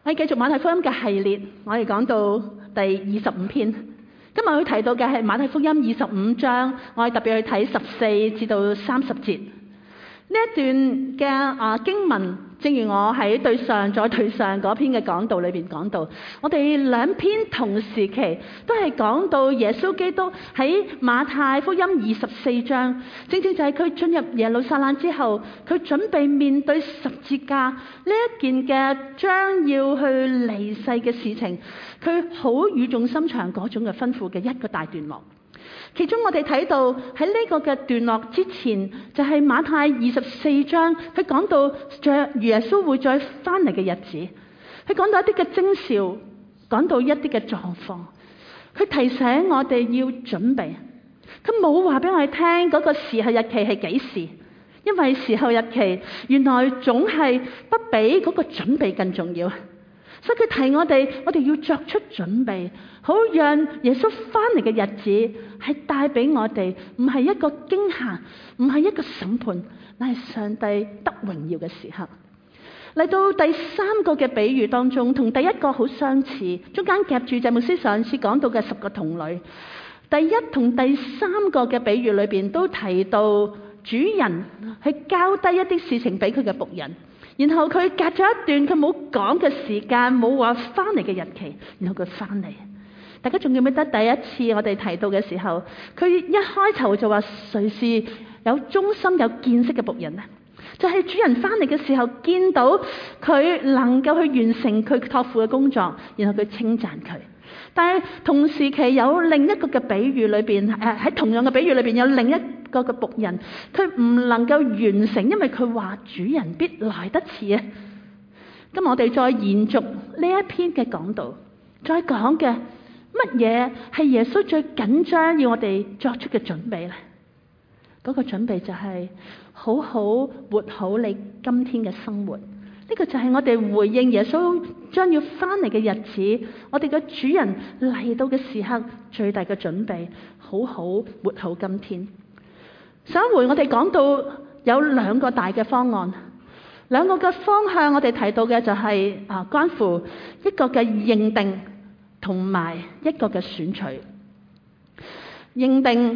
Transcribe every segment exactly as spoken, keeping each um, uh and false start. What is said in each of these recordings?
我哋繼續馬太福音嘅系列，我哋講到第二十五篇。今日佢提到嘅係馬太福音二十五章，我哋特別去睇十四至到三十節呢一段嘅啊經文。正如我喺對上再對上嗰篇嘅講道裏邊講到，我哋兩篇同時期都係講到耶穌基督喺馬太福音二十四章，正正就係佢進入耶路撒冷之後，佢準備面對十字架呢一件嘅將要去離世嘅事情，佢好語重心長嗰種嘅吩咐嘅一個大段落。其中我哋睇到喺呢個嘅段落之前，就係馬太二十四章，佢講到着耶穌會再翻嚟嘅日子，佢講到一啲嘅徵兆，講到一啲嘅狀況，佢提醒我哋要準備。佢冇話俾我哋聽嗰個時候日期係幾時，因為時候日期原來總係不比嗰個準備更重要。所以佢提我哋，我哋要作出準備，好讓耶穌翻嚟嘅日子係帶俾我哋，唔係一個驚嚇，唔係一個審判，乃係上帝得榮耀嘅時刻。嚟到第三個嘅比喻當中，同第一個好相似，中間夾住就牧師上次講到嘅十個童女。第一同第三個嘅比喻裏邊都提到主人去交低一啲事情俾佢嘅僕人。然後佢隔咗一段佢冇講嘅時間，冇話翻嚟嘅日期，然後佢翻嚟。大家仲記唔記得第一次我哋提到嘅時候，佢一開頭就話誰是有忠心有見識嘅僕人呢？就係、是、主人翻嚟嘅時候，見到佢能夠去完成佢託付嘅工作，然後佢稱讚佢。但係同時期有另一個嘅比喻裏邊，誒、呃、喺同樣嘅比喻裏邊有另一個嘅僕人，佢唔能夠完成，因為佢話主人必來得遲啊。咁我哋再延續呢一篇嘅講道，再講嘅乜嘢係耶穌最緊張要我哋作出嘅準備呢？嗰、那個準備就係好好活好你今天嘅生活。呢個就係我哋回應耶穌將要翻嚟嘅日子，我哋嘅主人嚟到嘅時刻最大嘅準備，好好活好今天。上一回我哋講到有兩個大嘅方案，兩個嘅方向我哋提到嘅就係、是、啊關乎一個嘅認定同埋一個嘅選取。認定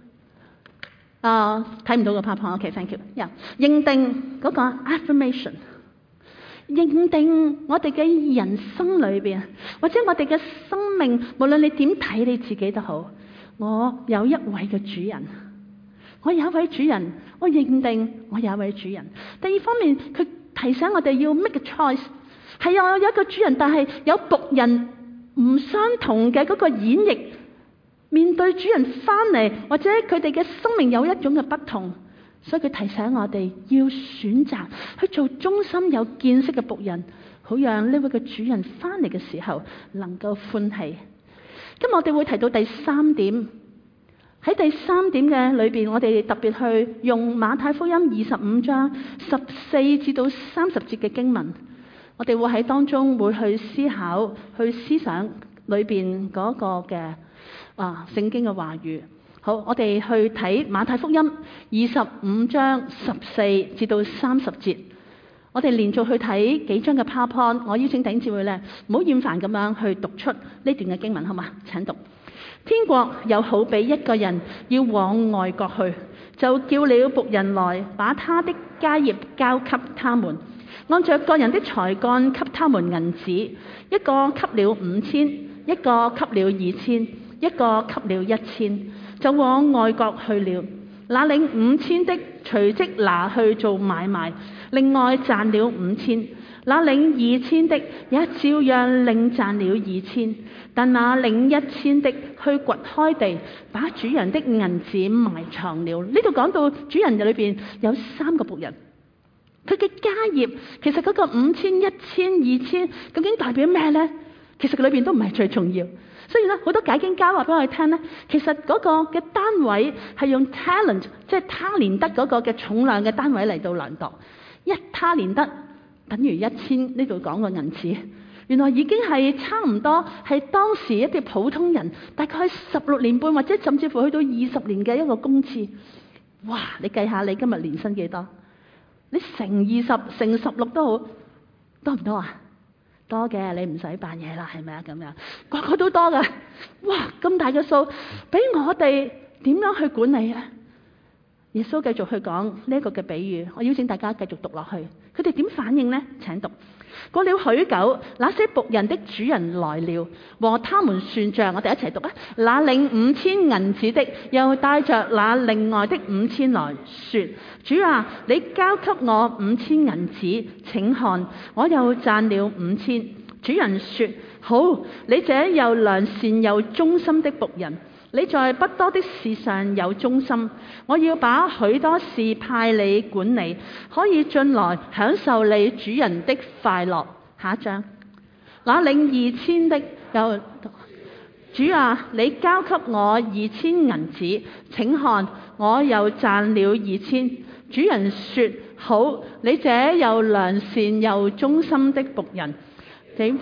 啊睇唔到個 PowerPoint，OK，thank you。Yeah， 認定嗰個 affirmation。認定我哋嘅人生裏邊，或者我哋嘅生命，無論你點睇你自己都好，我有一位嘅主人，我有一位主人，我認定我有一位主人。第二方面，佢提醒我哋要 make a choice， 係啊，我有一個主人，但係有僕人唔相同嘅嗰個演繹，面對主人翻嚟，或者佢哋嘅生命有一種嘅不同。所以佢提醒我哋要選擇去做忠心有見識嘅僕人，好讓呢位嘅主人翻嚟嘅時候能夠歡喜。今日我哋會提到第三點，喺第三點嘅裏邊，我哋特別去用馬太福音二十五章十四至到三十節嘅經文，我哋會喺當中會去思考、去思想裏邊嗰個嘅啊聖經嘅話語。好，我哋去睇馬太福音二十五章十四至到三十節。我哋連續去睇幾章嘅 PowerPoint。我邀請弟兄姊妹咧，唔好厭煩咁樣去讀出呢段嘅經文，好嘛？請讀。天國又好比一個人要往外國去，就叫了僕人來，把他的家業交給他們，按着個人的才幹給他們銀子，一個給了五千，一個給了二千，一個給了一千。就往外國去了。那領五千的隨即拿去做買賣，另外賺了五千。那領二千的也照樣另賺了二千。但那領一千的去掘開地，把主人的銀子埋藏了。呢度講到主人裏邊有三個僕人，佢嘅家業其實嗰個五千、一千、二千，究竟代表咩呢？其實佢裏邊都唔係最重要。所以咧，好多解經家話俾我哋聽咧，其實嗰個嘅單位係用 talent， 即係他連得嗰個嘅重量嘅單位嚟到量度。一他連得等於一千，呢度講個銀紙，原來已經係差唔多係當時一啲普通人大概十六年半或者甚至乎去到二十年嘅一個工資。哇！你計下你今日年薪幾多？你乘二十乘十六都好，多唔多啊？ 多嘅，你唔使扮嘢啦，係咪啊？咁樣個個都多噶，哇！咁大嘅數，俾我哋點樣去管理啊？耶穌繼續去講呢一個嘅比喻，我邀請大家繼續讀落去。佢哋點反應呢？請讀。過了許久，那些僕人的主人來了，和他們算賬。我哋一齊讀啊！那領五千銀子的，又帶着那另外的五千來說：主啊，你交給我五千銀子，請看，我又賺了五千。主人說：好，你這又良善又忠心的僕人。你在不多的事上有忠心，我要把許多事派你管理，可以進來享受你主人的快樂。下一章，那領二千的又，主啊，你交給我二千銀子，請看，我又賺了二千。主人說：好，你這又良善又忠心的僕人，你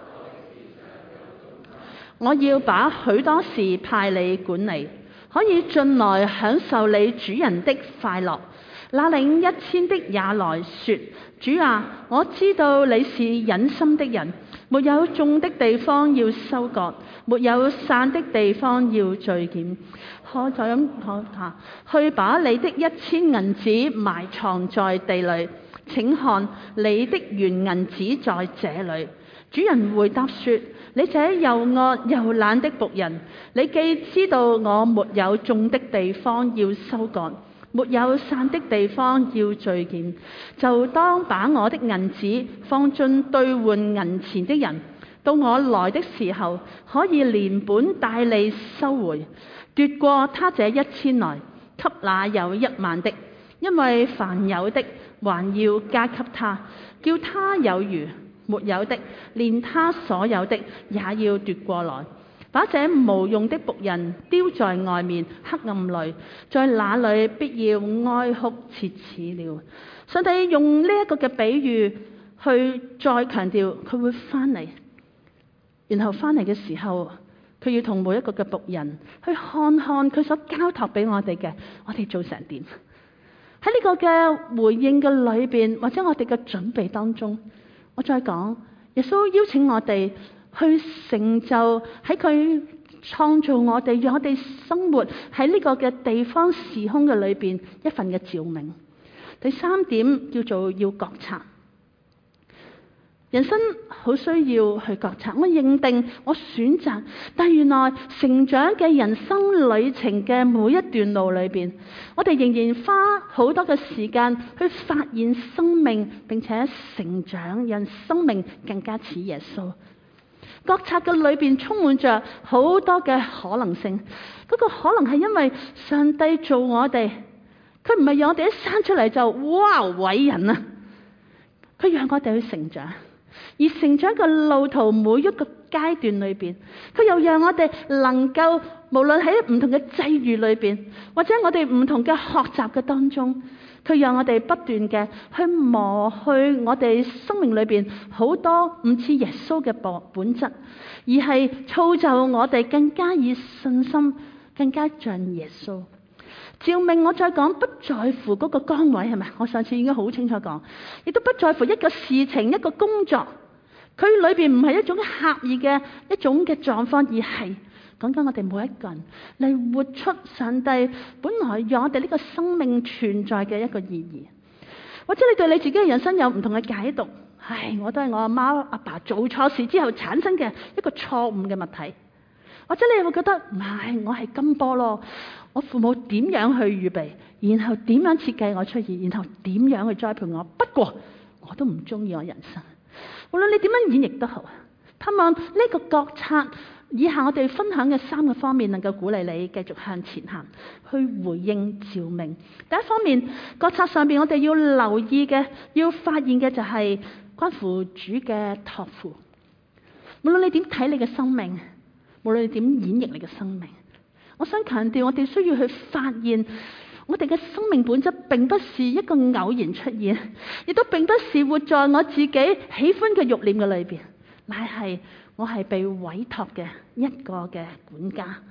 我要把許多事派你管理，可以進來享受你主人的快樂。那領一千的也來說：主啊，我知道你是忍心的人，沒有種的地方要收割，沒有散的地方要聚撿。可就咁可下去把你的一千銀子埋藏在地裏，請看，你的原銀子在這裏。主人回答說：你這又惡又懶的僕人，你既知道我沒有種的地方要收割，沒有散的地方要聚撿，就當把我的銀子放進兌換銀錢的人，到我來的時候，可以連本帶利收回，奪過他這一千來，給那有一萬的，因為凡有的還要加給他，叫他有餘。沒有的，連他所有的也要奪過來，把這無用的僕人丟在外面黑暗裏，在那裏必要哀哭切齒了。上帝用呢一個嘅比喻去再強調佢會翻嚟，然後翻嚟嘅時候，佢要同每一個嘅僕人去看看佢所交託俾我哋嘅，我哋做成點？喺呢個嘅回應嘅裏邊，或者我哋嘅準備當中。我再講，耶穌邀請我哋去成就喺佢創造我哋，讓我哋生活喺呢個嘅地方時空嘅裏邊一份嘅召命。第三點叫做要覺察，人生好需要去覺察。我認定，我選擇，但原來成長嘅人生旅程嘅每一段路裏邊，我哋仍然花好多嘅時間去發現生命，並且成長，讓生命更加似耶穌。覺察嘅裏邊充滿着好多嘅可能性。嗰個可能係因為上帝做我哋，佢唔係讓我哋一生出嚟就哇偉人啊，佢讓我哋去成長。而成長嘅路途每一個階段裏邊，佢又讓我哋能夠無論喺唔同嘅際遇裏邊，或者我哋唔同嘅學習嘅當中，佢讓我哋不斷嘅去磨去我哋生命裏邊好多唔似耶穌嘅本本質，而係造就我哋更加以信心，更加像耶穌。召命我再講，不在乎嗰個崗位係咪？我上次已經好清楚講，亦都不在乎一個事情一個工作，佢裏邊唔係一種刻意嘅一種嘅狀況，而係講緊我哋每一個人嚟活出上帝本來讓我哋呢個生命存在嘅一個意義。或者你對你自己嘅人生有唔同嘅解讀，唉，我都係我阿媽阿爸做錯事之後產生嘅一個錯誤嘅物體。或者你會覺得唔係，我係金波咯，我父母點樣去預備，然後點樣設計我出現，然後點樣去栽培我。不過我都唔中意我人生。無論你點樣演繹都好，盼望呢個覺察，以下我哋分享嘅三個方面能夠鼓勵你繼續向前行，去回應召命。第一方面，覺察上邊我哋要留意嘅，要發現嘅就係關乎主嘅託付。無論你點睇你嘅生命，無論你點演繹你嘅生命，我想強調，我哋需要去發現，我哋嘅生命本質並不是一個偶然出現，亦都並不是活在我自己喜歡嘅慾念嘅裏邊，乃係我係被委託嘅一個嘅管家。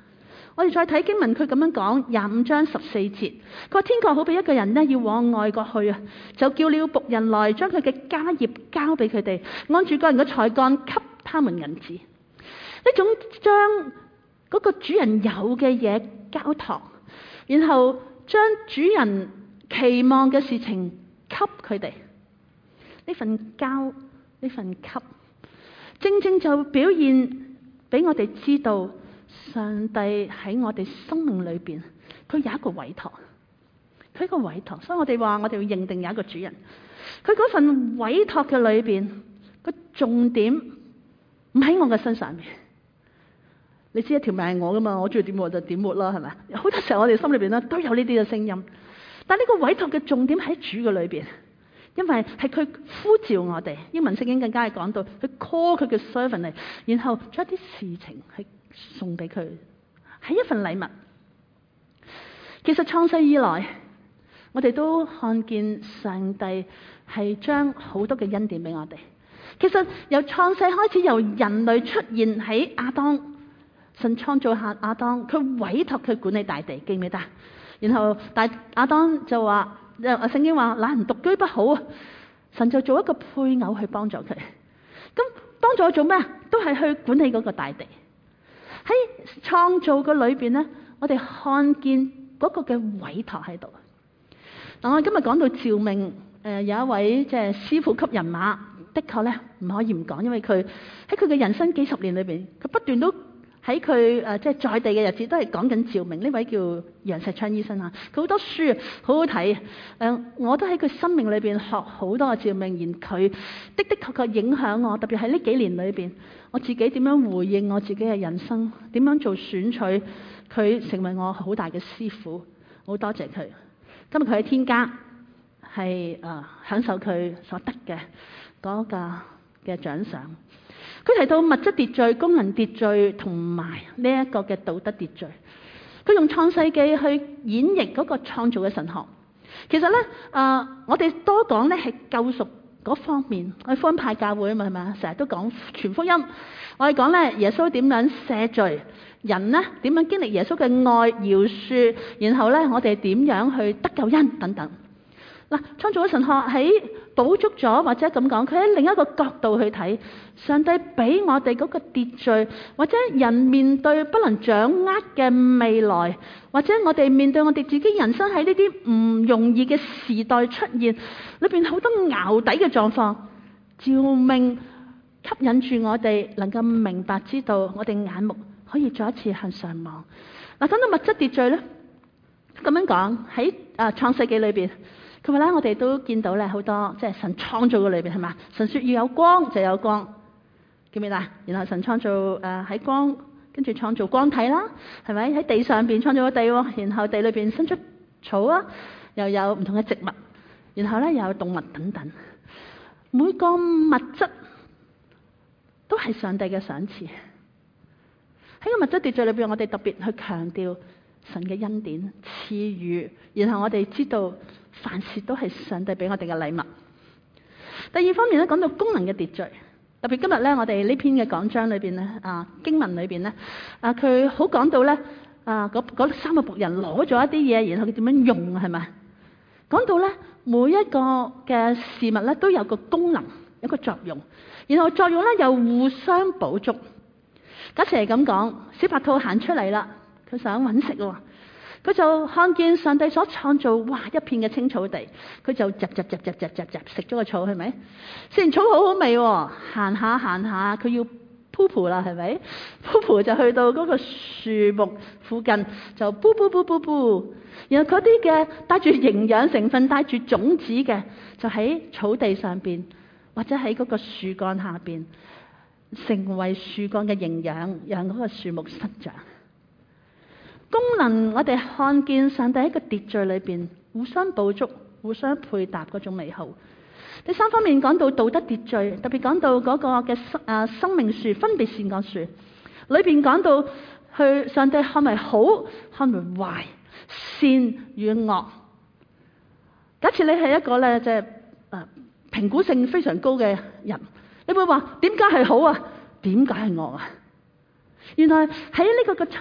我哋再睇經文，佢咁樣講，廿五章十四節，佢話天國好比一個人呢，要往外國去啊，就叫了僕人來，將佢嘅家業交俾佢哋，按住個人嘅才幹給他們銀子。呢種將嗰個主人有嘅嘢交託，然後將主人期望嘅事情給佢哋，呢份交，呢份給，正正就表現俾我哋知道，上帝喺我哋生命裏邊，佢有一個委託，佢一個委託，所以我哋話我哋要認定有一個主人，佢嗰份委託嘅裏邊，個重點唔喺我嘅身上面。你知一條命係我噶嘛，我中意點活就點活啦，係咪？好多時候我哋心裏邊咧都有呢啲嘅聲音，但係呢個委託嘅重點喺主嘅裏邊，因為係佢呼召我哋。英文聖經更加係講到，佢 call 佢嘅 servant 嚟，然後將一啲事情係送俾佢，係一份禮物。其實創世以來，我哋都看見上帝係將好多嘅恩典俾我哋。其實由創世開始，由人類出現喺亞當。神創造下亞當，佢委託佢管理大地，記唔記得？然後大亞當就話，誒聖經話，懶人獨居不好啊。神就做一個配偶去幫助佢。咁幫助佢做咩？都係去管理嗰個大地。喺創造嘅裏邊咧，我哋看見嗰個嘅委託喺度。嗱，我哋今日講到召命，誒、呃、有一位即係師傅級人馬，的確咧唔可以唔講，因為佢喺佢嘅人生幾十年裏邊，佢不斷都。喺佢誒即係在地嘅日子都係講緊召命。呢位叫楊石昌醫生啊，佢好多書好好睇。誒、呃，我都喺佢生命裏邊學好多嘅召命，而佢的的確確影響我。特別喺呢幾年裏邊，我自己點樣回應我自己嘅人生，點樣做選取，佢成為我好大嘅師傅。好多謝佢。今日佢喺天家係誒、呃、享受佢所得嘅嗰個嘅獎賞。佢提到物質秩序、功能秩序同埋呢一個嘅道德秩序。佢用創世記去演繹嗰個創造嘅神學。其實咧，誒、呃、我哋多講咧係救贖嗰方面。我哋福音派教會啊嘛，係咪啊？成日都講傳福音。我哋講咧耶穌點樣赦罪，人咧點樣經歷耶穌嘅愛饒恕，然後咧我哋點樣去得救恩等等。嗱，創造嘅神學喺補足咗，或者咁講，佢喺另一個角度去睇，上帝俾我哋嗰個秩序，或者人面對不能掌握嘅未來，或者我哋面對我哋自己人生喺呢啲唔容易嘅時代出現，裏邊好多淆底嘅狀況，召命吸引住我哋，能夠明白知道我哋眼目可以再一次向上望。嗱，講到物質秩序咧，咁樣講喺啊創世記裏邊。佢話咧，我哋都見到咧好多，即係神創造嘅裏邊係嘛？神說要有光就有光，記唔記得？然後神創造誒喺、呃、光，跟住創造光體啦，係咪？喺地上邊創造個地，然後地裏邊生出草啊，又有唔同嘅植物，然後咧又有動物等等。每個物質都係上帝嘅賞賜。喺個物質秩序裏邊，我哋特別去強調神嘅恩典賜予，然後我哋知道。凡事都係上帝俾我哋嘅禮物。第二方面咧，講到功能嘅秩序，特別今日咧，我哋呢篇嘅講章裏邊咧，啊經文裏邊咧，啊佢好講到咧，啊嗰嗰三個僕人攞咗一啲嘢，然後佢點樣用係咪？講到咧，每一個嘅事物咧都有個功能，有個作用，然後作用咧又互相補足。假設係咁講，小白兔行出嚟啦，佢想揾食喎。佢就看見上帝所創造，哇！一片嘅青草地，佢就摘摘摘摘摘摘摘食咗個草，係咪？食完草好好味喎，行下行下，佢要噗噗啦，係咪？噗噗就去到嗰個樹木附近，就噗噗噗噗噗，然後嗰啲嘅帶住營養成分、帶住種子嘅，就喺草地上邊，或者喺嗰個樹幹下邊，成為樹幹嘅營養，讓嗰個樹木生長。功能，我哋看見上帝喺個秩序裏邊互相補足、互相配搭嗰種美好。第三方面講到道德秩序，特別講到嗰個嘅生啊生命樹、分別善惡樹裏邊講到去上帝看為好、看為壞、善與惡。假設你係一個咧即係誒評估性非常高嘅人，你會話點解係好啊？點解係惡啊？原來喺呢個嘅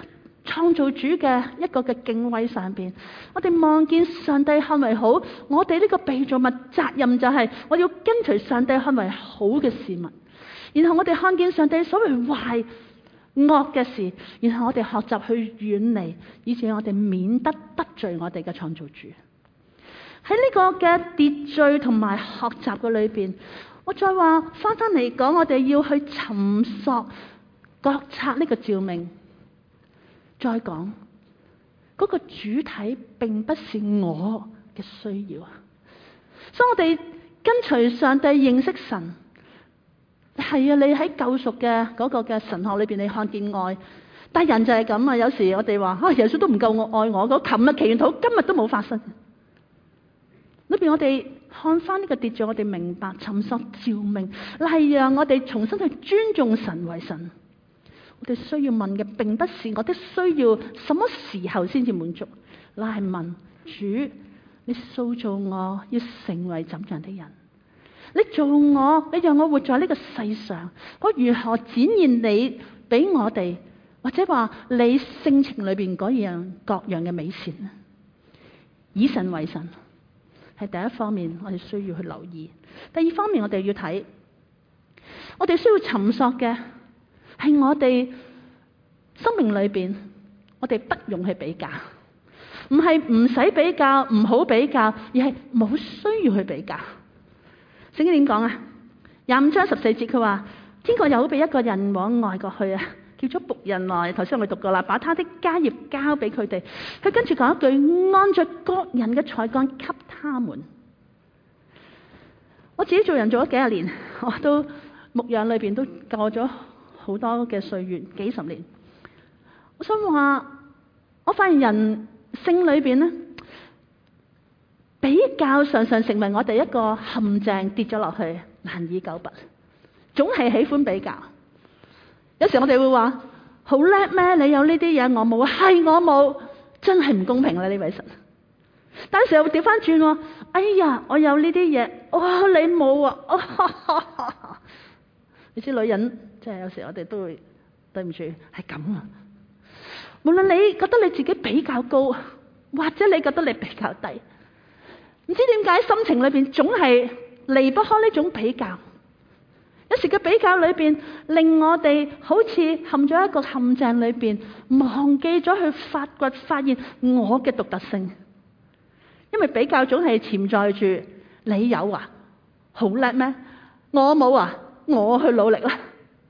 創造主嘅一個嘅敬畏上邊，我哋望見上帝看為好，我哋呢個被造物責任就係我要跟隨上帝看為好嘅事物。然後我哋看見上帝所謂壞惡嘅事，然後我哋學習去遠離，以致我哋免得得罪我哋嘅創造主。喺呢個嘅秩序同埋學習嘅裏邊，我再話翻翻嚟講，我哋要去尋索覺察呢個召命。再講嗰個主體並不是我嘅需要啊，所以我哋跟隨上帝認識神。係啊，你喺救贖嘅嗰個嘅神學裏邊，你看見愛，但人就係咁啊。有時我哋話啊，耶穌都唔夠我愛我，嗰琴日祈完禱，今日都冇發生。裏邊我哋看翻呢個秩序，我哋明白尋索召命，係讓我哋重新去尊重神為神。我哋需要問嘅，並不是我的需要什麼時候先至滿足，乃係問主，你塑造我要成為怎樣的人？你做我，你讓我活在呢個世上，我如何展現你俾我哋，或者話你性情裏邊嗰樣各樣嘅美善呢？以神為神係第一方面，我哋需要去留意。第二方面，我哋要睇，我哋需要尋索嘅係我哋生命裏邊，我哋不用去比較，唔係唔使比較，唔好比較，而係冇需要去比較。聖經點講啊？廿五章十四節佢話：天國又好比一個人往外國去啊，叫咗僕人來。頭先我哋讀過啦，把他的家業交俾佢哋。佢跟住講一句：按着各人嘅才幹給他們。我自己做人做咗幾十年，我都牧養裏邊都過咗好多嘅歲月，幾十年。我想話，我發現人性裏邊咧，比較常常成為我哋一個陷阱，跌咗落去難以救拔，總係喜歡比較。有時我哋會話好叻咩？你有呢啲嘢，我冇，係我冇，真係唔公平啦呢位神。但係時候調翻轉喎，哎呀，我有呢啲嘢，哇，你冇啊！哦哈哈哈，你知女人即係有時我哋都會對唔住，係咁啊。無論你覺得你自己比較高，或者你覺得你比較低，唔知點解心情裏邊總係離不開呢種比較。有時嘅比較裏邊，令我哋好似陷咗一個陷阱裏邊，忘記咗去發掘、發現我嘅獨特性。因為比較總係潛在住，你有啊，好叻咩？我冇啊，我去努力啦。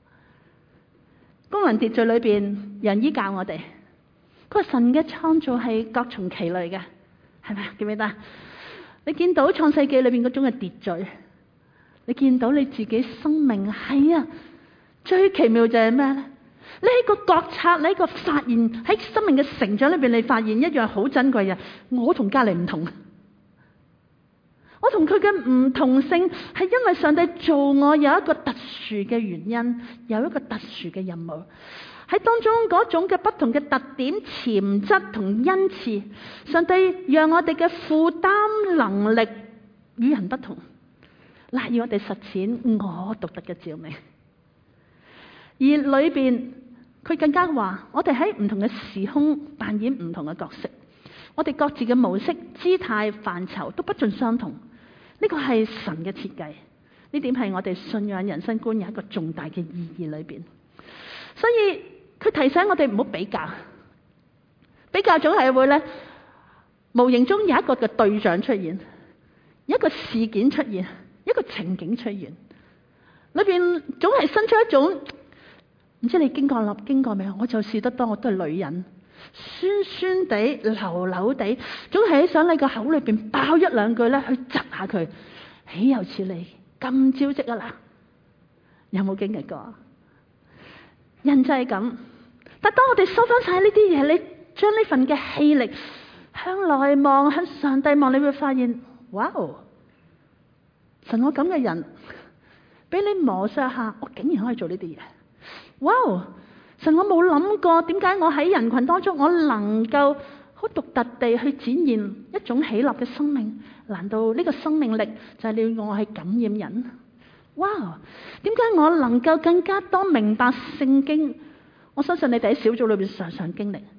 公民秩序裏邊，人醫教我哋，佢話神嘅創造係各從其類嘅，係咪？記唔記得？你見到創世記裏邊嗰種嘅秩序，你見到你自己生命係啊，最奇妙就係咩咧？你喺個覺察，你喺個發現，喺生命嘅成長裏邊，你發現一樣好珍貴嘅，我同隔籬唔同。我同佢嘅唔同性係因為上帝做我有一個特殊嘅原因，有一個特殊嘅任務。喺當中嗰種嘅不同嘅特點、潛質同恩賜，上帝讓我哋嘅負擔能力與人不同，嗱，要我哋實踐我獨特嘅召命。而裏邊佢更加話，我哋喺唔同嘅時空扮演唔同嘅角色，我哋各自嘅模式、姿態、範疇都不盡相同。呢個係神嘅設計，呢點係我哋信仰人生觀有一個重大嘅意義裏邊。所以佢提醒我哋唔好比較，比較總係會咧，無形中有一個嘅對象出現，一個事件出現，一個情景出現，裏邊總係生出一種。唔知你經過立經過未啊？我就試得多，我都係女人，酸酸地、流流地，總係想你個口裏邊爆一兩句咧，去窒下佢。豈有此理，咁招積啊啦！有冇經歷過？人就係咁。但當我哋收翻晒呢啲嘢，你將呢份嘅氣力向內望，向上帝望，你會發現，哇！神我咁嘅人，俾你磨削下，我竟然可以做呢啲嘢。哇！神，我冇諗過點解我喺人群當中，我能夠好獨特地去展現一種喜樂嘅生命？難道呢個生命力就係你要我去感染人？哇！點解我能夠更加多明白聖經？我相信你哋喺小組裏邊常常經歷，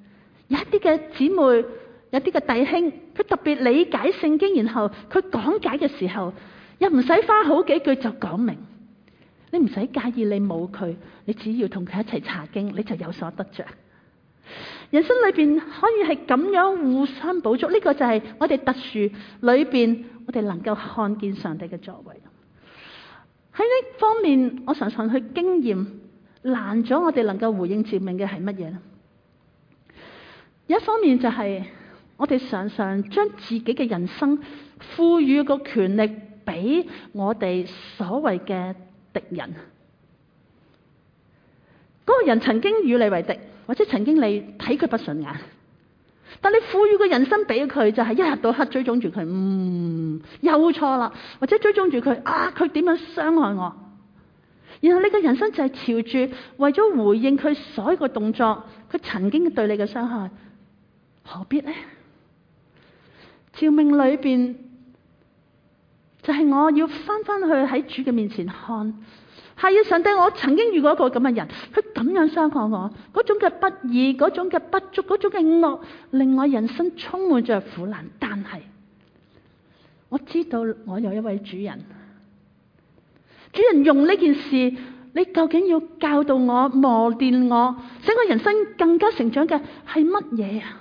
有一啲嘅姊妹，有啲嘅弟兄，佢特別理解聖經，然後佢講解嘅時候，又唔使花好幾句就講明。你唔使介意你冇佢，你只要同佢一齊查經，你就有所得着。人生裏邊可以係咁樣互相補足，呢個就係我哋特殊裏邊，我哋能夠看見上帝嘅作為。喺呢方面，我常常去經驗難咗我哋能夠回應召命嘅係乜嘢呢？有一方面就係我哋常常將自己嘅人生賦予個權力俾我哋所謂嘅敵人。嗰個人曾經與你為敵，或者曾經你睇佢不順眼，但你賦予個人生俾佢，就係一日到黑追蹤住佢，嗯，又錯啦，或者追蹤住佢啊，佢點樣傷害我？然後你嘅人生就係朝住為咗回應佢所有嘅動作，佢曾經對你嘅傷害，何必呢？召命裏邊就係我要翻翻去喺主嘅面前看。係啊，上帝，我曾經遇過一個咁嘅人，佢咁樣傷害我，嗰種嘅不義，嗰種嘅不足，嗰種嘅惡，令我人生充滿着苦難。但係我知道我有一位主人，主人用呢件事，你究竟要教導我、磨練我，使我人生更加成長嘅係乜嘢啊？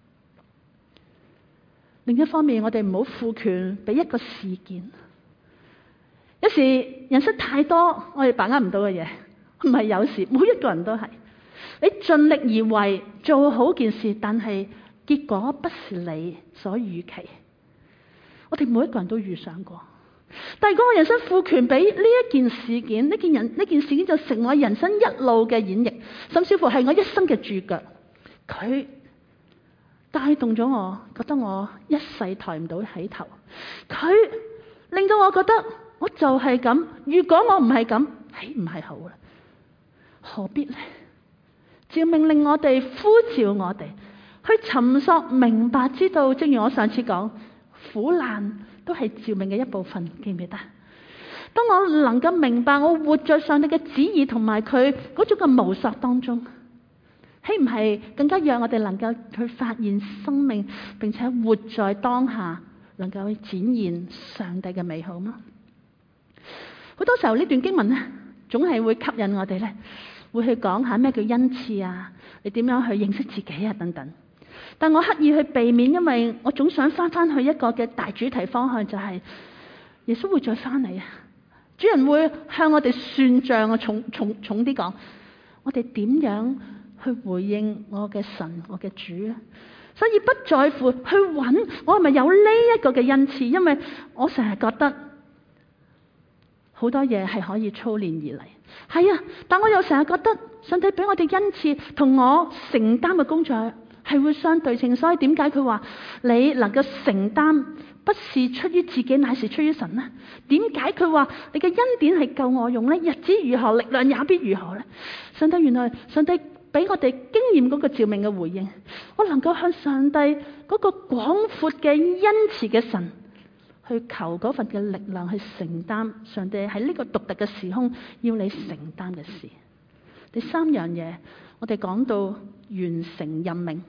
另一方面，我哋唔好賦權俾一個事件。有時人生太多我哋把握唔到嘅嘢，唔係有時，每一個人都係你盡力而為做好件事，但係結果不是你所預期。我哋每一個人都遇上過，但係嗰個人生賦權俾呢一件事件，呢件人呢件事件就成為人生一路嘅演繹，甚至乎係我一生嘅注腳。佢帶動咗我，覺得我一世抬唔到起頭。佢令到我覺得。我就係咁，如果我唔係咁，豈唔係好啦？何必呢？召命令我哋呼召我哋去尋索明白，知道。正如我上次講，苦難都係召命嘅一部分，記唔記得？當我能夠明白我活在上帝嘅旨意同埋佢嗰種嘅模索當中，豈唔係更加讓我哋能夠去發現生命，並且活在當下，能夠去展現上帝嘅美好嗎？好多時候呢段經文咧，總係會吸引我哋咧，會去講下咩叫恩賜啊，你點樣去認識自己啊等等。但我刻意去避免，因為我總想翻翻去一個嘅大主題方向，就係耶穌會再翻嚟啊！主人會向我哋算賬啊，重重重啲講，我哋點樣去回應我嘅神、我嘅主啊？所以不在乎去揾我係咪有呢一個嘅恩賜，因為我成日覺得。好多嘢係可以操練而嚟，係啊！但我又成日覺得上帝俾我哋恩賜同我承擔嘅工作係會相對稱，所以點解佢話你能夠承擔不是出於自己，乃是出於神呢？點解佢話你嘅恩典係夠我用呢？日子如何，力量也必如何呢？上帝原來上帝俾我哋經驗嗰個召命嘅回應，我能夠向上帝嗰個廣闊嘅恩慈嘅神。去求嗰份嘅力量去承擔上帝喺呢個獨特嘅時空要你承擔嘅事。第三樣嘢，我哋講到完成任命，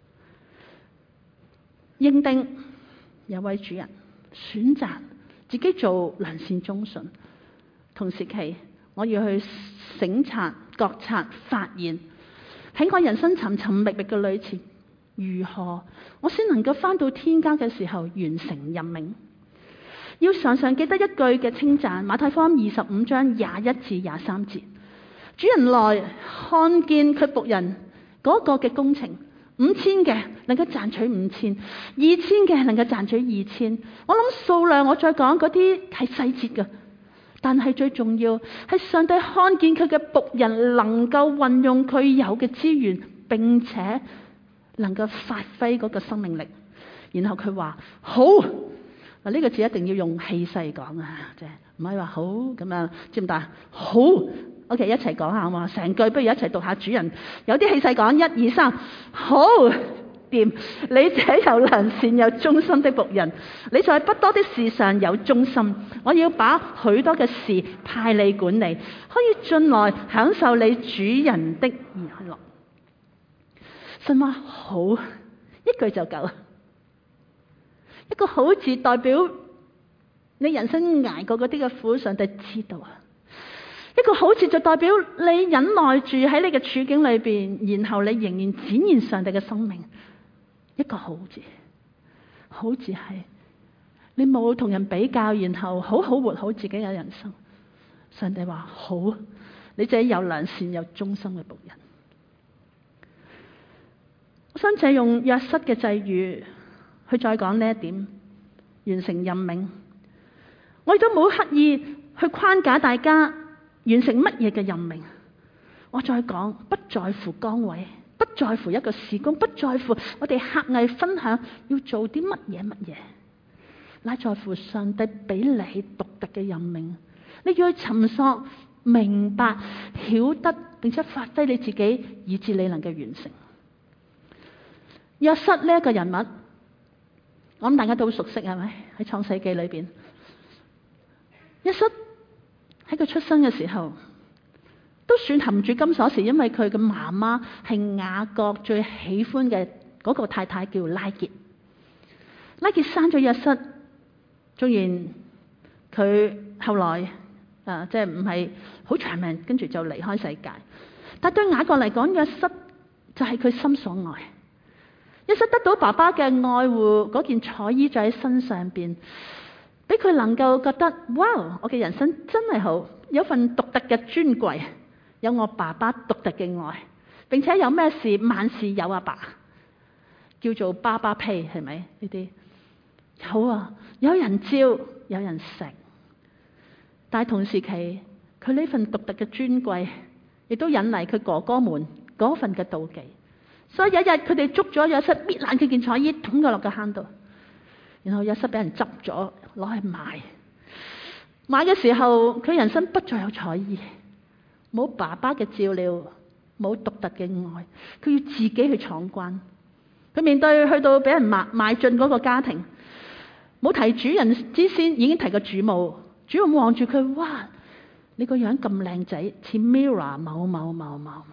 認定有位主人，選擇自己做良善忠信，同時期我要去省察、覺察、發現喺我人生尋尋覓覓嘅旅程，如何我先能夠返到天家嘅時候完成任命。要常常記得一句嘅稱讚，馬太福音二十五章廿一至廿三節，主人來看見佢僕人嗰個嘅工程，五千嘅能夠賺取五千，二千嘅能夠賺取二千。我諗數量我再講嗰啲係細節嘅，但係最重要係上帝看見佢嘅僕人能夠運用佢有嘅資源，並且能夠發揮嗰個生命力。然後佢話好。嗱，呢個字一定要用氣勢講啊，即係唔係話好咁樣，知唔知啊？好 ，OK， 一齊講下嘛，成句不如一齊讀下主人，有啲氣勢講，一二三，好掂！你這有良善有忠心的僕人，你在不多的事上有忠心，我要把許多嘅事派你管理，可以進來享受你主人的兒樂。 神話好，一句就夠。一個好字代表你人生捱過嗰啲嘅苦，上帝知道啊。一個好字就代表你忍耐住喺你嘅處境裏邊，然後你仍然展現上帝嘅生命。一個好字，好字係你冇同人比較，然後好好活好自己嘅人生。上帝話好，你就係有良善有忠心嘅僕人。我想借用約瑟嘅際遇去再講呢一點，完成任命。我亦都冇刻意去框架大家完成乜嘢嘅任命。我再講，不在乎崗位，不在乎一個事工，不在乎我哋狹隘分享要做啲乜嘢乜嘢，乃在乎上帝俾你獨特嘅任命。你要去尋索、明白、曉得，並且發揮你自己，以致你能夠完成。約瑟呢一個人物，我諗大家都好熟悉，係咪？喺創世記裏邊，約瑟喺佢出生嘅時候，都算含住金鎖匙，因為佢嘅媽媽係雅各最喜歡嘅嗰個太太，叫拉結。拉結生咗約瑟，縱然佢後來啊，即係唔係好長命，跟住就離開世界。但對雅各嚟講，約瑟就係佢心所愛。約瑟得到爸爸嘅愛護，嗰件彩衣就喺身上邊，俾佢能夠覺得，哇！我嘅人生真係好，有份獨特嘅尊貴，有我爸爸獨特嘅愛，並且有咩事萬事有阿爸，叫做爸爸屁，係咪呢啲？有啊，有人照，有人食。但係同時期，佢呢份獨特嘅尊貴，亦都引嚟佢哥哥們嗰份嘅妒忌。所以有一日，佢哋捉咗約瑟，搣爛佢件彩衣，捅佢落個坑度。然後約瑟俾人執咗，攞去賣。買嘅時候，佢人生不再有彩衣，冇爸爸嘅照料，冇獨特嘅愛，佢要自己去闖關。佢面對去到俾人賣賣進嗰個家庭，冇提主人之先，已經提過主母。主母望住佢，哇！你個樣咁靚仔，似 Mirror 某某某某某。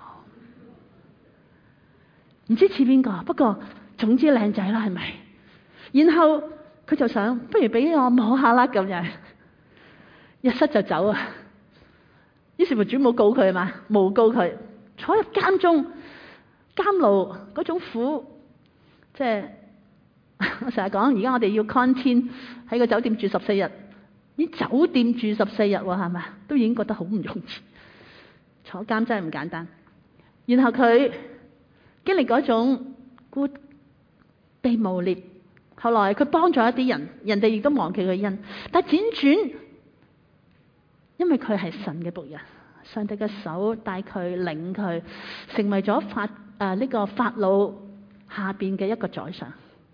唔知似邊個，不過總之靚仔啦，係咪？然後佢就想，不如俾我摸下啦咁樣。約瑟就走啊。於是乎主母告佢嘛，誣告佢，坐入監中，監牢嗰種苦，即係我成日講，而家我哋要 quarantine 喺個酒店住十四日，呢酒店住十四日喎，係咪？都已經覺得好唔容易。坐監真係唔簡單。然後佢經歷嗰種孤被誣衊，後來佢幫咗一啲人，人哋亦都忘記佢恩。但係輾轉，因為佢係神嘅僕人，上帝嘅手帶佢領佢，成為咗法誒呢、呃這個法老下邊嘅一個宰相。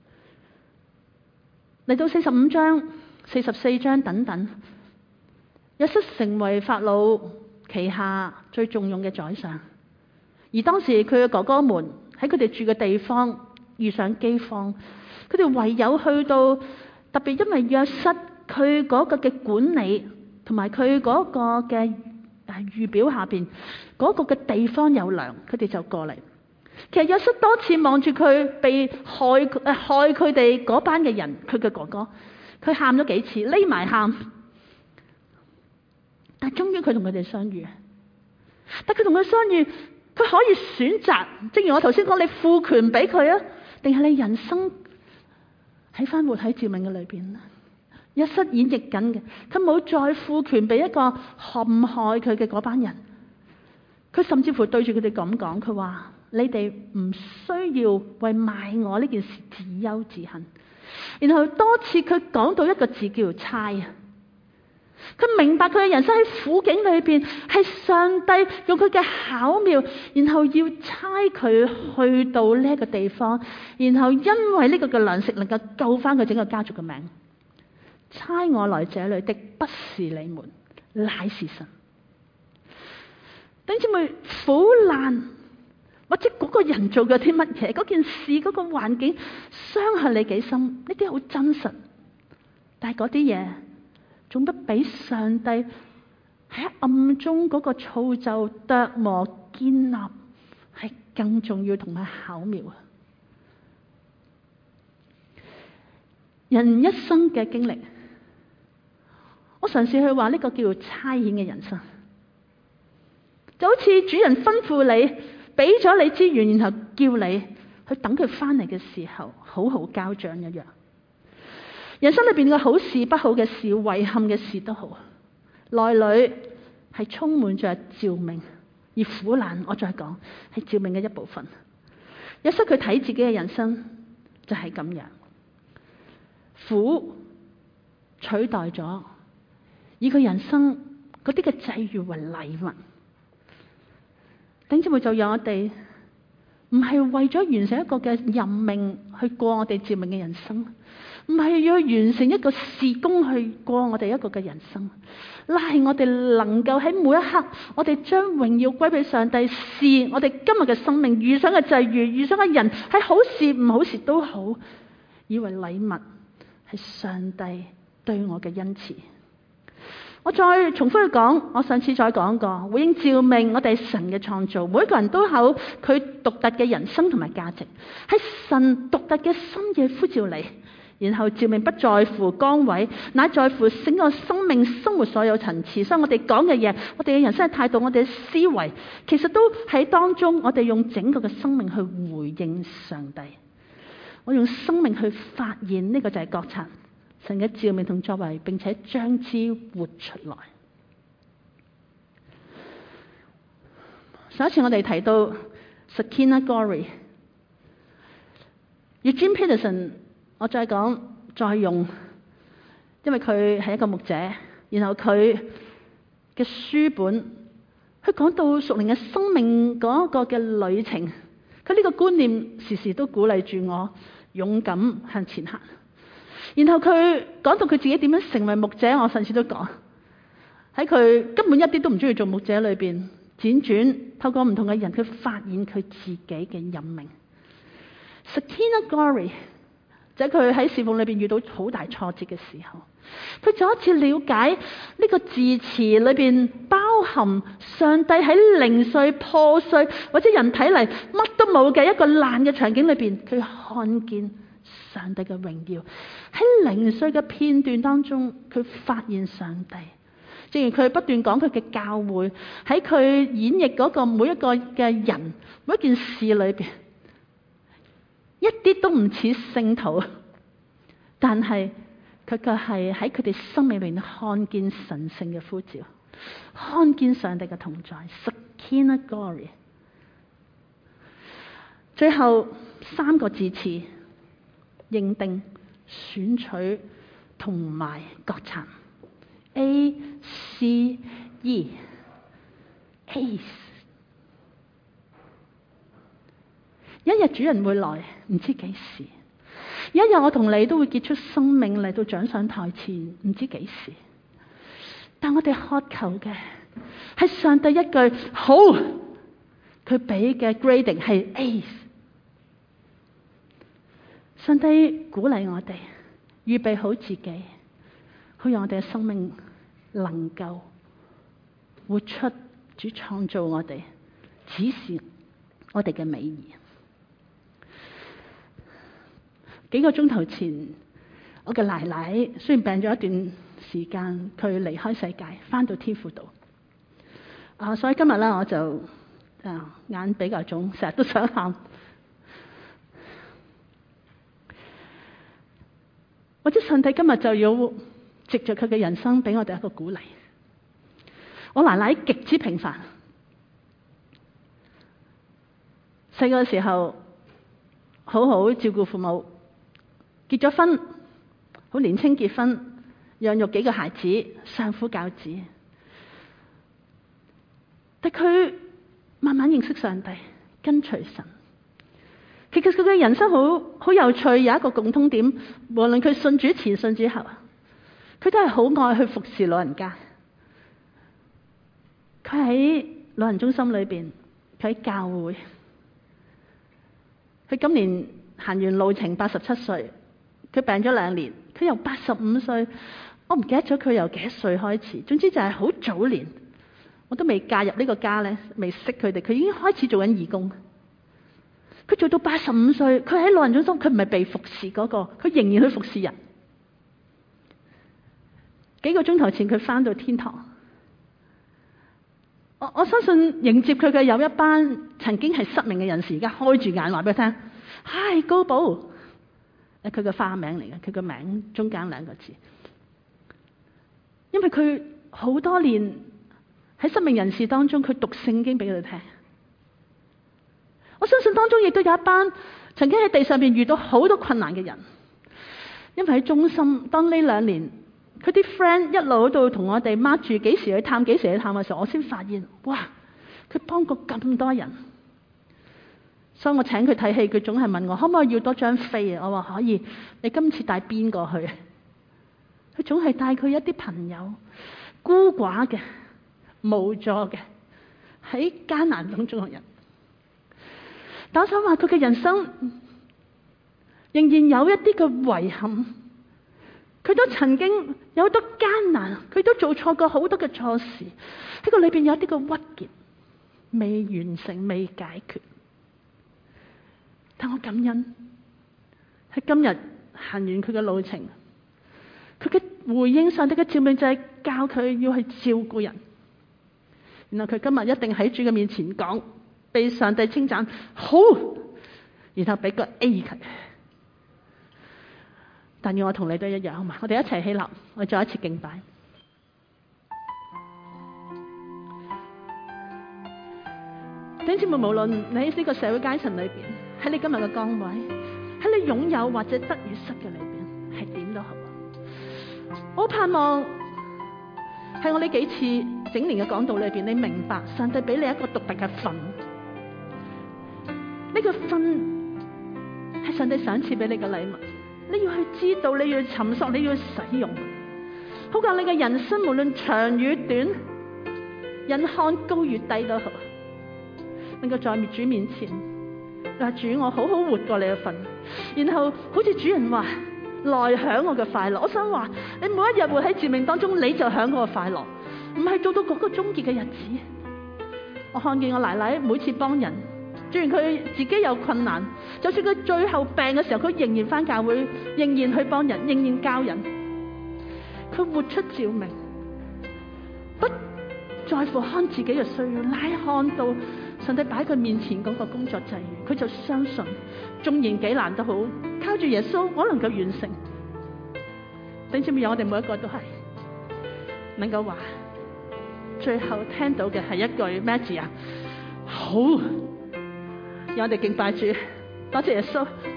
嚟到四十五章、四十四章等等，約瑟成為法老旗下最重用嘅宰相。而當時佢嘅哥哥們喺佢哋住嘅地方遇上饑荒，佢哋唯有去到，特別因為約瑟佢嗰個嘅管理同埋佢嗰個嘅誒預表下邊嗰個嘅地方有糧，佢哋就過嚟。其實約瑟多次望住佢被害誒害佢哋嗰班嘅人，佢嘅哥哥，佢喊咗幾次，匿埋喊，但係終於佢同佢哋相遇。但佢同佢相遇。佢可以選擇，正如我頭先講，你賦權俾佢啊，定係你人生喺翻活喺召命嘅裏邊？約瑟演繹緊嘅，佢冇再賦權俾一個陷害佢嘅嗰班人。佢甚至乎對住佢哋咁講，佢話：你哋唔需要為賣我呢件事自憂自恨。然後多次佢講到一個字叫差啊。佢明白佢嘅人生喺苦境裏邊，係上帝用佢嘅巧妙，然後要差佢去到呢一個地方，然後因為呢個嘅糧食能夠救翻佢整個家族嘅命。差我來這裏的不是你們，乃是神。弟兄姊妹，苦難或者嗰個人做嘅啲乜嘢，嗰件事、嗰個環境傷害你幾深，呢啲好真實。但係嗰啲嘢，總不比上帝喺暗中嗰個造就、琢磨、建立、 係更重要同埋巧妙。人一生嘅經歷，我嘗試去話呢個叫做差遣嘅人生，就好似主人吩咐你，俾咗你資源，然後叫你去等佢翻嚟嘅時候，好好交賬一樣。人生裏邊嘅好事、不好嘅事、遺憾嘅事都好，內裏係充滿着召命，而苦難我再講係召命嘅一部分。有時佢睇自己嘅人生就係咁樣，苦取代咗以佢人生嗰啲嘅際遇為禮物。弟兄姊妹，就讓我哋唔係為咗完成一個嘅任命去過我哋召命嘅人生，唔係要完成一個事工去過我哋一個嘅人生，乃係我哋能夠喺每一刻，我哋將榮耀歸俾上帝，視我哋今日嘅生命遇上嘅際遇、遇上嘅人，係好事唔好事都好，以為禮物，係上帝對我嘅恩賜。我再重複去講，我上次再講過，回應召命，我哋係神嘅創造，每一個人都有佢獨特嘅人生同埋價值，喺神獨特嘅心意呼召你，然後召命不在乎崗位，乃在乎整個生命生活所有層次。所以我哋講嘅嘢，我哋嘅人生嘅態度，我哋嘅思維，其實都喺當中，我哋用整個嘅生命去回應上帝，我用生命去發現呢個就係覺察神嘅召命同作為，並且將之活出來。上一次我哋提到 Shekinah Glory， Eugene Peterson， 我再講再用，因為佢係一個牧者，然後佢嘅書本，佢講到屬靈嘅生命嗰個嘅旅程，佢呢個觀念時時都鼓勵住我勇敢向前行。然後佢講到佢自己點樣成為牧者，我上次都講，喺佢根本一啲都唔中意做牧者裏邊，輾轉透過唔同嘅人，佢發現佢自己嘅任命。Shekinah Glory 就係佢喺侍奉裏邊遇到好大挫折嘅時候，佢再一次了解呢個字詞裏邊包含上帝喺零碎破碎或者人睇嚟乜都冇嘅一個爛嘅場景裏邊，佢看見上帝嘅榮耀。喺零碎嘅片段當中，佢發現上帝。正如佢不斷講佢嘅教會，喺佢演繹嗰個每一個嘅人，每一件事裏邊，一啲都唔似聖徒，但係佢卻係喺佢哋生命裏面看見神聖嘅呼召，看見上帝嘅同在。Shekinah Glory。最後三個字詞：認定、選取同埋覺察。A C E Ace。 有一日主人會來，唔知幾時；有一日我同你都會結出生命嚟到獎賞台前，唔知幾時。但我哋渴求嘅係上帝一句好，佢俾嘅 grading 係 Ace。上帝鼓勵我哋預備好自己，好讓我哋嘅生命能夠活出主創造我哋、指示我哋嘅美意。幾個鐘頭前，我嘅奶奶雖然病咗一段時間，佢離開世界，翻到天父度。啊，所以今日咧我就啊眼比較腫，成日都想喊。或者上帝今日就要藉着佢嘅人生俾我哋一個鼓勵。我奶奶極之平凡，細個嘅時候好好照顧父母，結咗婚，好年輕結婚，養育幾個孩子，相夫教子。但佢慢慢認識上帝，跟隨神。其實佢嘅人生好好有趣，有一個共通點，無論佢信主前信主後，佢都係好愛去服侍老人家。佢喺老人中心裏邊，佢喺教會。佢今年行完路程八十七歲，佢病咗兩年，佢由八十五歲，我唔記得咗佢由幾多歲開始，總之就係好早年，我都未嫁入呢個家咧，未識佢哋，佢已經開始做緊義工。 佢做到八十五歲，佢喺老人中心，佢唔係被服侍嗰個，佢仍然去服侍人。幾個鐘頭前佢翻到天堂，我我相信迎接佢嘅有一班曾經係失明嘅人士，而家開住眼話俾佢聽，嗨，高寶，誒，佢嘅花名嚟嘅，佢個名中間兩個字，因為佢好多年喺失明人士當中，佢讀聖經俾佢哋聽。我相信當中亦都有一班曾經喺地上邊遇到好多困難嘅人，因為喺中心，當呢兩年佢啲 friend 一路喺度同我哋 mark 住幾時去探，幾時去探嘅時候，我先發現，哇！佢幫過咁多人，所以我請佢睇戲，佢總係問我可唔可以要多張飛啊？我話可以，你今次帶邊個去？佢總係帶佢一啲朋友，孤寡嘅、無助嘅，喺艱難當中嘅人。但我想話佢嘅人生仍然有一啲嘅遺憾，佢都曾經有好多艱難，佢都做錯過好多嘅錯事，呢個裏邊有一啲嘅鬱結未完成、未解決。但我感恩喺今日行完佢嘅路程，佢嘅回應上帝嘅召命就係教佢要去照顧人。然後佢今日一定喺主嘅面前講，被上帝稱讚好，然後俾個 A 佢。但願我同你都一樣，好嘛？我哋一齊起立，我哋再一次敬拜。弟兄姊妹，無論你喺呢個社會階層裏邊，喺你今日嘅崗位，喺你擁有或者得與失嘅裏邊，係點都好。我盼望喺我呢幾次整年嘅講道裏邊，你明白上帝俾你一個獨特嘅份。呢個分係上帝賞賜俾你嘅禮物，你要去知道，你要去尋索，你要去使用。好教你嘅人生無論長與短，人看高與低都好，能夠在主面前，嗱，主，我好好活過你嘅份，然後好似主人話來享我嘅快樂。我想話你每一日活喺召命當中，你就享嗰個快樂，唔係做到嗰個終結嘅日子。我看見我奶奶每次幫人，雖然佢自己有困難，就算佢最後病嘅時候，佢仍然返教會，仍然去幫人，仍然教人。佢活出召命，不在乎看自己嘅需要，乃看到上帝擺佢面前嗰個工作際遇，佢就相信，縱然幾難都好，靠住耶穌，我能夠完成。弟兄姊妹，我哋每一個都係能夠話，最後聽到嘅係一句咩字啊？好！讓我哋敬拜主，多謝耶穌。